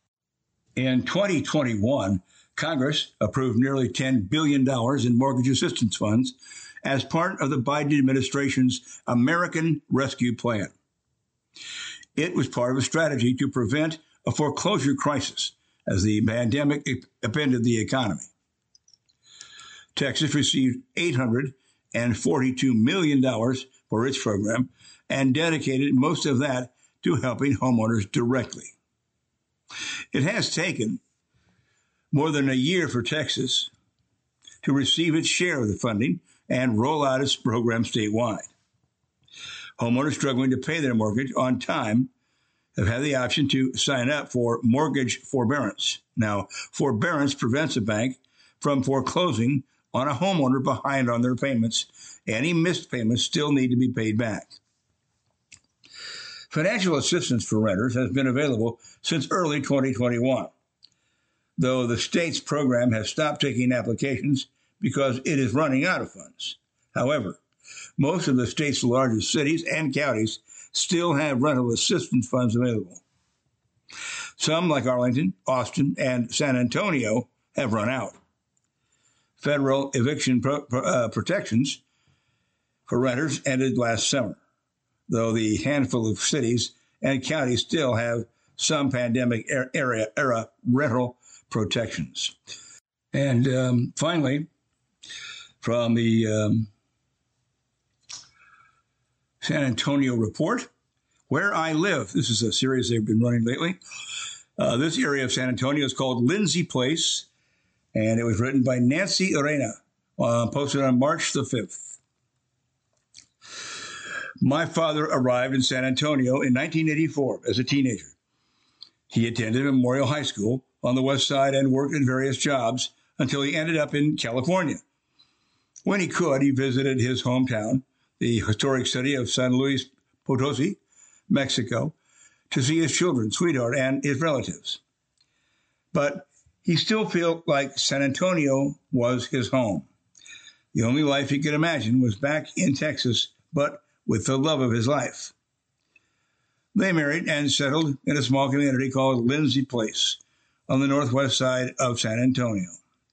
In twenty twenty-one, Congress approved nearly ten billion dollars in mortgage assistance funds as part of the Biden administration's American Rescue Plan. It was part of a strategy to prevent a foreclosure crisis as the pandemic upended the economy. Texas received eight hundred forty-two million dollars for its program and dedicated most of that to helping homeowners directly. It has taken more than a year for Texas to receive its share of the funding and roll out its program statewide. Homeowners struggling to pay their mortgage on time have had the option to sign up for mortgage forbearance. Now, forbearance prevents a bank from foreclosing on a homeowner behind on their payments. Any missed payments still need to be paid back. Financial assistance for renters has been available since early twenty twenty-one, though the state's program has stopped taking applications because it is running out of funds. However, most of the state's largest cities and counties still have rental assistance funds available. Some, like Arlington, Austin, and San Antonio, have run out. Federal eviction pro- pro- uh, protections for renters ended last summer, though the handful of cities and counties still have some pandemic era, era rental protections. And um, finally, from the um, San Antonio Report, Where I Live. This is a series they've been running lately. Uh, this area of San Antonio is called Lindsay Place, and it was written by Nancy Arena, uh, posted on March the fifth. My father arrived in San Antonio in nineteen eighty-four as a teenager. He attended Memorial High School on the west side and worked in various jobs until he ended up in California. When he could, he visited his hometown, the historic city of San Luis Potosi, Mexico, to see his children, sweetheart, and his relatives. But he still felt like San Antonio was his home. The only life he could imagine was back in Texas, but with the love of his life. They married and settled in a small community called Lindsay Place on the northwest side of San Antonio.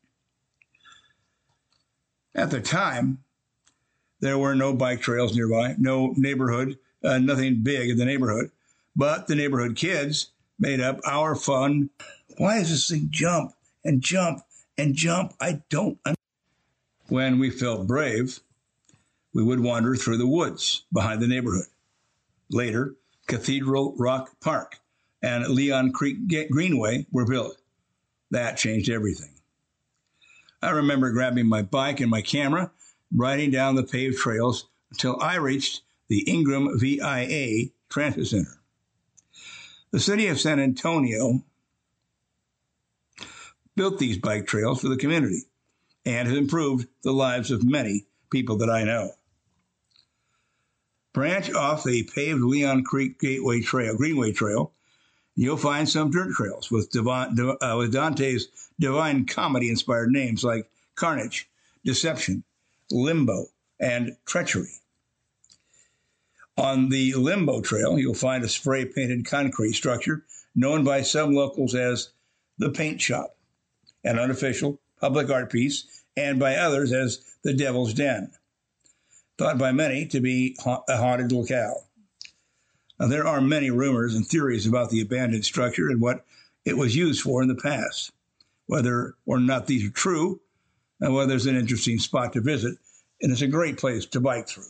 At the time, there were no bike trails nearby, no neighborhood, uh, nothing big in the neighborhood, but the neighborhood kids made up our fun. Why does this thing jump and jump and jump? I don't understand. When we felt brave, we would wander through the woods behind the neighborhood. Later, Cathedral Rock Park and Leon Creek Greenway were built. That changed everything. I remember grabbing my bike and my camera, riding down the paved trails until I reached the Ingram V I A Transit Center. The city of San Antonio built these bike trails for the community and has improved the lives of many people that I know. Branch off the paved Leon Creek Gateway Trail, Greenway Trail, you'll find some dirt trails with, Devon, uh, with Dante's Divine Comedy-inspired names like Carnage, Deception, Limbo, and Treachery. On the Limbo Trail, you'll find a spray-painted concrete structure known by some locals as the Paint Shop, an unofficial public art piece, and by others as the Devil's Den, thought by many to be a haunted locale. Now, there are many rumors and theories about the abandoned structure and what it was used for in the past. Whether or not these are true, and whether it's an interesting spot to visit, and it's a great place to bike through.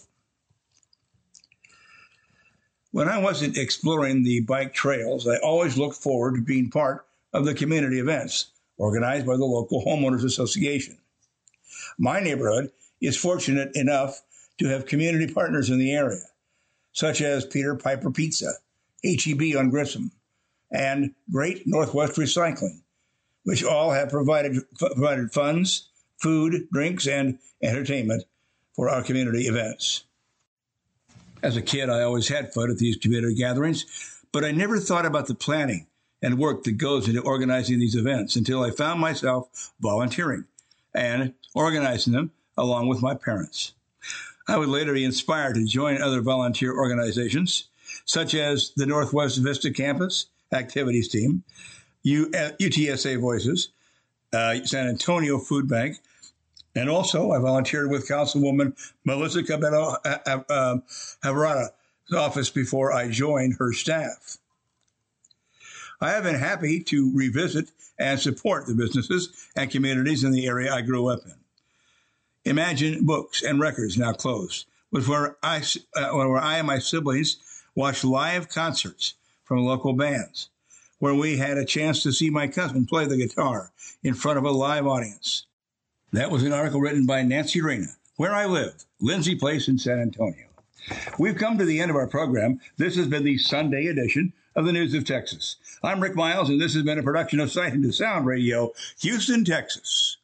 When I wasn't exploring the bike trails, I always looked forward to being part of the community events organized by the local homeowners association. My neighborhood is fortunate enough to have community partners in the area, such as Peter Piper Pizza, H E B on Grissom, and Great Northwest Recycling, which all have provided, provided funds, food, drinks, and entertainment for our community events. As a kid, I always had fun at these community gatherings, but I never thought about the planning and work that goes into organizing these events until I found myself volunteering and organizing them along with my parents. I would later be inspired to join other volunteer organizations, such as the Northwest Vista Campus Activities Team, U T S A Voices, uh, San Antonio Food Bank, and also I volunteered with Councilwoman Melissa Cabello uh, uh, Havrata's office before I joined her staff. I have been happy to revisit and support the businesses and communities in the area I grew up in. Imagine Books and Records, now closed, was where I, uh, where I and my siblings watched live concerts from local bands, where we had a chance to see my cousin play the guitar in front of a live audience. That was an article written by Nancy Reyna, Where I Live, Lindsay Place in San Antonio. We've come to the end of our program. This has been the Sunday edition of the News of Texas. I'm Rick Miles, and this has been a production of Sight and Sound Radio, Houston, Texas.